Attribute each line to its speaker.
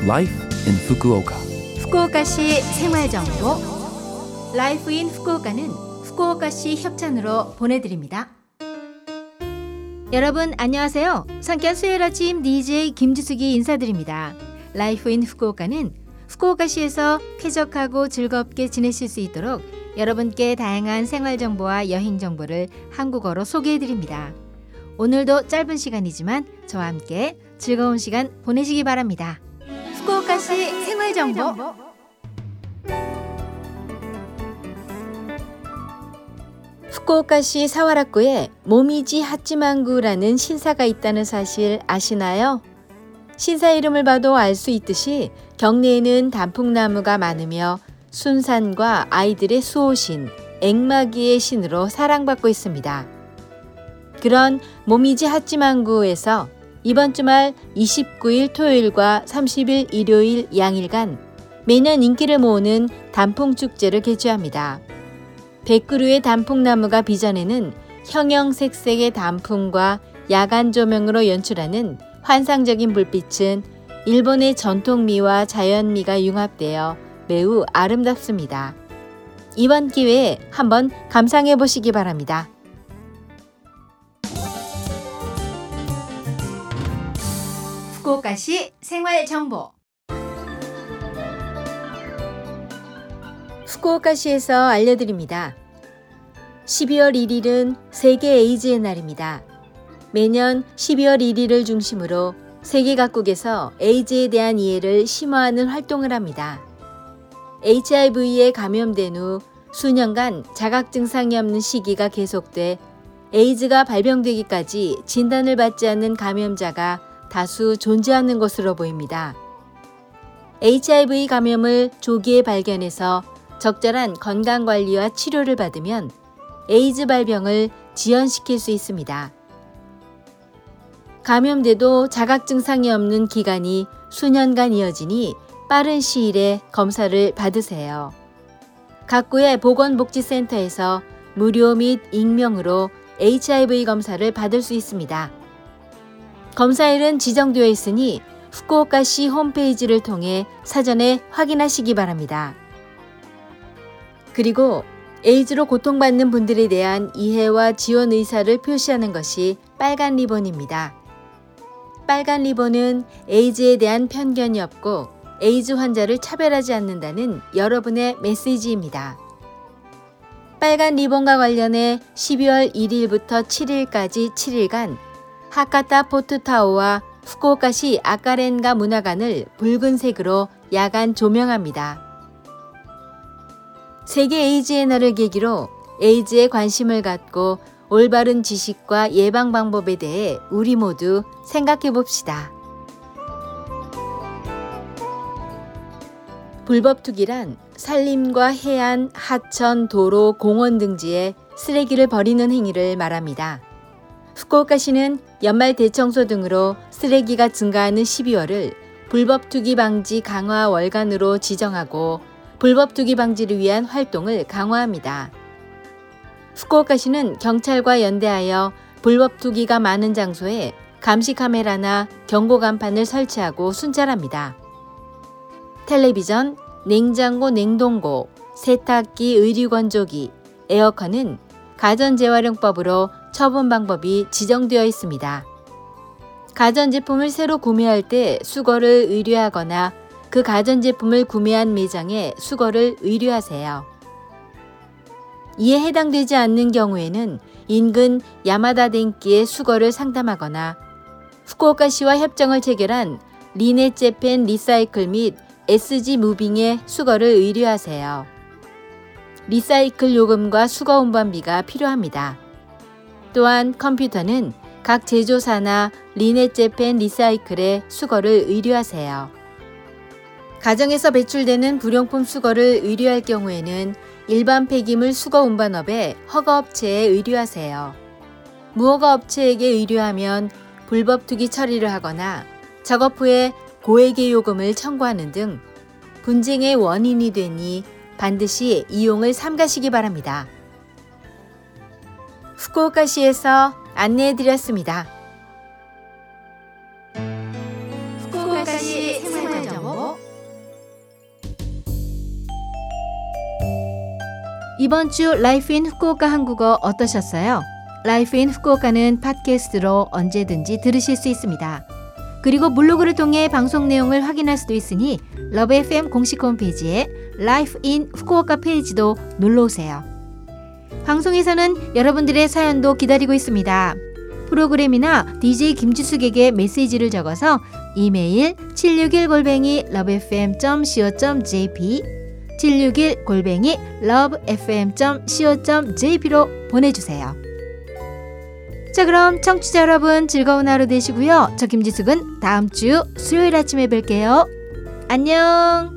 Speaker 1: Life in Fukuoka.
Speaker 2: 후쿠오카시 생활정보 라이프 인 후쿠오카는 후쿠오카시 협찬으로 보내드립니다. 여러분 안녕하세요. 상쾌한 수요일 아침 DJ 김지숙이 인사드립니다. 라이프 인 후쿠오카는 후쿠오카시에서 쾌적하고 즐겁게 지내실 수 있도록 여러분께 다양한 생활정보와 여행정보를 한국어로 소개해드립니다. 오늘도 짧은 시간이지만 저와 함께 즐거운 시간 보내시기 바랍니다. 후쿠오카시 생활정보 후쿠오카시 사와라쿠에 모미지 하치만구라는 신사가 있다는 사실 아시나요? 신사 이름을 봐도 알 수 있듯이 경내에는 단풍나무가 많으며 순산과 아이들의 수호신, 앵마기의 신으로 사랑받고 있습니다. 그런 모미지 하치만구에서 이번 주말 29일 토요일과 30일 일요일 양일간 매년 인기를 모으는 단풍축제를 개최합니다. 100그루의 단풍나무가 빚어내는 형형색색의 단풍과 야간 조명으로 연출하는 환상적인 불빛은 일본의 전통미와 자연미가 융합되어 매우 아름답습니다. 이번 기회에 한번 감상해 보시기 바랍니다. 후쿠오카시 생활정보 후쿠오카시에서 알려드립니다. 12월 1일은 세계 에이즈의 날입니다. 매년 12월 1일을 중심으로 세계 각국에서 에이즈에 대한 이해를 심화하는 활동을 합니다. HIV에 감염된 후 수년간 자각 증상이 없는 시기가 계속돼 에이즈가 발병되기까지 진단을 받지 않는 감염자가 다수 존재하는 것으로 보입니다. HIV 감염을 조기에 발견해서 적절한 건강관리와 치료를 받으면 에이즈 발병을 지연시킬 수 있습니다. 감염돼도 자각 증상이 없는 기간이 수년간 이어지니 빠른 시일에 검사를 받으세요. 각구의 보건복지센터에서 무료 및 익명으로 HIV 검사를 받을 수 있습니다. 검사일은 지정되어 있으니 후쿠오카시 홈페이지를 통해 사전에 확인하시기 바랍니다. 그리고 에이즈로 고통받는 분들에 대한 이해와 지원 의사를 표시하는 것이 빨간 리본입니다. 빨간 리본은 에이즈에 대한 편견이 없고 에이즈 환자를 차별하지 않는다는 여러분의 메시지입니다. 빨간 리본과 관련해 12월 1일부터 7일까지 7일간 하카타 포트타워와 후쿠오카시 아카렌가 문화관을 붉은색으로 야간 조명합니다. 세계 에이즈의 날을 계기로 에이즈에 관심을 갖고 올바른 지식과 예방 방법에 대해 우리 모두 생각해 봅시다. 불법 투기란 산림과 해안, 하천, 도로, 공원 등지에 쓰레기를 버리는 행위를 말합니다. 후쿠오카시는 연말 대청소 등으로 쓰레기가 증가하는 12월을 불법 투기 방지 강화 월간으로 지정하고 불법 투기 방지를 위한 활동을 강화합니다. 후쿠오카시는 경찰과 연대하여 불법 투기가 많은 장소에 감시 카메라나 경고 간판을 설치하고 순찰합니다. 텔레비전, 냉장고, 냉동고, 세탁기, 의류건조기, 에어컨은 가전재활용법으로 처분 방법이 지정되어 있습니다. 가전제품을 새로 구매할 때 수거를 의뢰하거나 그 가전제품을 구매한 매장에 수거를 의뢰하세요. 이에 해당되지 않는 경우에는 인근 야마다 덴키의 수거를 상담하거나 후쿠오카시와 협정을 체결한 리넷 재팬 리사이클 및 SG 무빙의 수거를 의뢰하세요. 리사이클 요금과 수거 운반비가 필요합니다. 또한 컴퓨터는 각 제조사나 리넷 재팬 리사이클의 수거를 의뢰하세요. 가정에서 배출되는 불용품 수거를 의뢰할 경우에는 일반 폐기물 수거 운반업의 허가업체에 의뢰하세요. 무허가 업체에게 의뢰하면 불법 투기 처리를 하거나 작업 후에 고액의 요금을 청구하는 등 분쟁의 원인이 되니 반드시 이용을 삼가시기 바랍니다. 후쿠오카시에서 안내해드렸습니다. 후쿠오카시 후쿠오카시 생활정보. 이번 주 라이프 인 후쿠오카 한국어 어떠셨어요? 라이프 인 후쿠오카는 팟캐스트로 언제든지 들으실 수 있습니다. 그리고 블로그를 통해 방송 내용을 확인할 수도 있으니 러브 FM 공식 홈페이지에 라이프 인 후쿠오카 페이지도 눌러오세요. 방송에서는 여러분들의 사연도 기다리고 있습니다. 프로그램이나 DJ 김지숙에게 메시지를 적어서 이메일 761@lovefm.co.jp 761@lovefm.co.jp로 보내주세요. 자, 그럼 청취자 여러분 즐거운 하루 되시고요. 저 김지숙은 다음 주 수요일 아침에 뵐게요. 안녕.